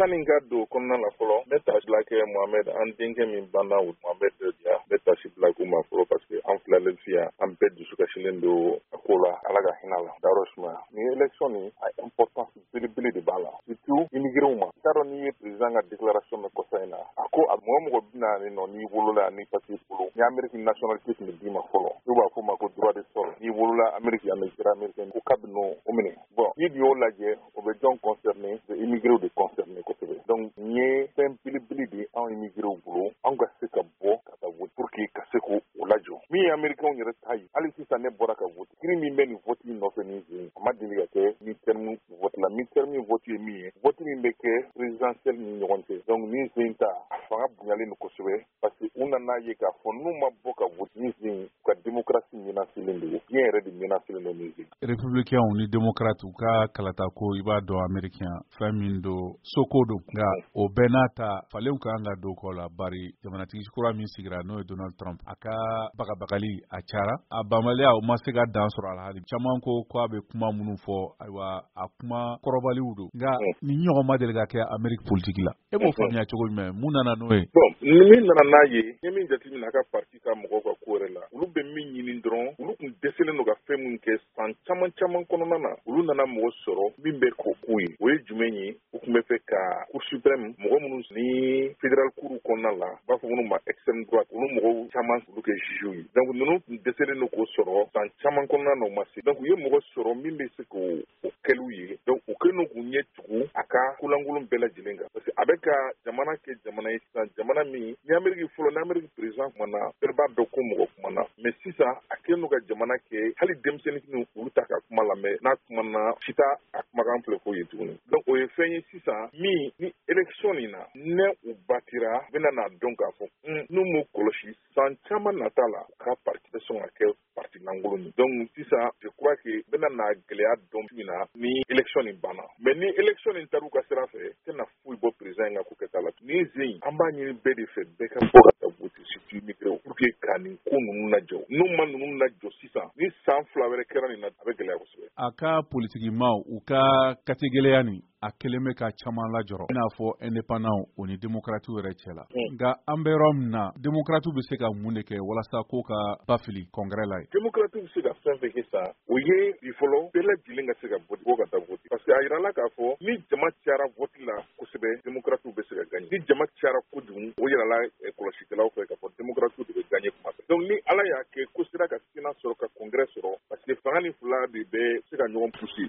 sani n ka don kɔnɔna la fɔlɔ ne tasila kɛ Mohamed an denkɛ min banna Mohamed Dia ne tasibila k'u ma fɔlɔ parce que an filalen fiya an bɛɛ dusukasilen don a ko la ala ka hinɛ la Daro Sumaya ni élection ni a importance belebele de b'a la surtout immigrés ma t'a dɔn n'i ye président ka déclaration mɛn kɔsa in na a ko a mɔgɔ bɛna nin nɔ n'i wolola ni papier bolo ni Amérique nationalité tun bɛ d'i ma fɔlɔ n'u b'a fɔ ma ko droit de sol n'i wolola Amérique yan n'i sera américain ko k'a bɛ n'o minɛ bon n'i dun y'o lajɛ o bɛ jɔn concerné de immigrés de concerné kosɛbɛ donc nin ye fɛn belebele de anw immigrés bolo anw ka se ka bɔ ka taa vote pour que ka se k'o lajɔ min ye américains yɛrɛ ta ye hali sisan ne bɔra ka vote kiri min bɛ nin vote nɔfɛ nin zen a ma deli ka kɛ mi-terme vote la mi-terme vote ye min ye vote min bɛ kɛ présidentielle ni ɲɔgɔn cɛ donc nin zen ta a fanga bonyalen don kosɛbɛ parce que u nana ye k'a fɔ n'u ma bɔ ka vote nin zen ka démocratie menacelen don diɲɛ yɛrɛ de menacelen don nin zen républicains ni démocrates u ka kalata ko i b'a dɔn américain fɛn min don soko don nka o bɛɛ n'a ta falenw ka kan ka don kɔ la bari jamanatigi kura min sigira n'o ye Donald Trump a ka bagabagali a cara a banbaliya o ma se ka dan sɔrɔ a la hali caman ko a bɛ kuma minnu fɔ ayiwa a kuma kɔrɔbaliw don nka ni ɲɔgɔn ma deli ka kɛ Amérique politique la e b'o faamuya cogo jumɛn mun nana n'o ye bon ni min nana n'a ye ni min jateminɛ a ka parti ka mɔgɔw ka ko yɛrɛ la olu bɛ min ɲini dɔrɔn olu tun dɛsɛlen don ka fɛn min kɛ san caman kɔnɔna na olu nana mɔgɔ sɔrɔ min bɛ k'o k'u ye o ye jumɛn ye u tun bɛ fɛ ka cour suprême mɔgɔ minnu ni fédéral cour kɔnɔna la b'a fɔ minnu ma extrême droite olu mɔgɔw caman olu kɛ juges ye donc ninnu tun dɛsɛlen don k'o sɔrɔ san caman kɔnɔna na o ma se donc u ye mɔgɔ sɔrɔ min bɛ se k'o kɛliw ye donc u kɛlen don k'u ɲɛ tugu a ka kolankolon bɛɛ lajɛlen kan parce que a bɛ ka jamana kɛ jamana ye sisan jamana min ni Amérique fɔlɔ ni Amérique président kumana bɛɛ b'a dɔn ko mɔgɔ kumana mais sisan a kɛlen don ka jamana kɛ hali denmisɛnnin olu ta ka kuma lamɛn n'a kumana si t'a a kumakan filɛ fɔ ye tuguni donc o ye fɛn ye sisan min ni élection nin na ne u batira u bɛna n'a dɔn k'a fɔ n'u m'u kɔlɔsi san caman nata la u ka parti bɛ sɔn ka kɛ parti lankolon ye donc sisan je crois que bɛna n'a gɛlɛya dɔn min na ni élection nin banna mais ni élection nin taara u ka sira fɛ tɛna foyi bɔ président in ka ko kɛta la ni zen an b'a ɲini bɛɛ de fɛ bɛɛ ka bɔ ka taa vote surtout immigrés pour que ka nin ko ninnu lajɔ n'u ma ninnu lajɔ sisan ni san fila wɛrɛ kɛra nin na a bɛ gɛlɛya kosɛbɛ a ka politikimaw u ka kategɛlɛya nin a kelen bɛ ka caman lajɔrɔ i n'a fɔ indépendant o ni démocrates yɛrɛ cɛ la nka an bɛ yɔrɔ min na démocrates bɛ se ka mun de kɛ walasa ko ka bafili congrès la ye démocrates bɛ se ka fɛn fɛn kɛ sa o ye bi fɔlɔ bɛɛ lajɛlen ka se ka vote bɔ ka taa vote parce que a yirala k'a fɔ ni jama cayara vote la kosɛbɛ démocrates bɛ se ka gagner ni jama cayara kojugu o yirala kɔlɔsikɛlaw fɛ k'a fɔ démocrates de bɛ gagner kuma bɛɛ donc ni ala y'a kɛ ko sera ka sena sɔrɔ ka congrès sɔrɔ parce que fanga ni fila de bɛ se ka ɲɔgɔn pousser